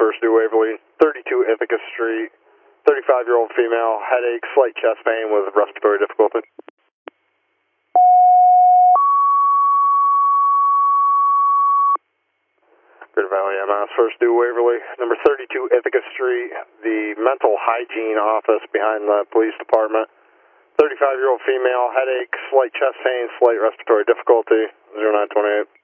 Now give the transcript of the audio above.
First New Waverly, 32 Ithaca Street, 35-year-old female, headache, slight chest pain with respiratory difficulty. Greater Valley MS, First New Waverly, number 32 Ithaca Street, the mental hygiene office behind the police department. 35-year-old female, headache, slight chest pain, slight respiratory difficulty, 0928.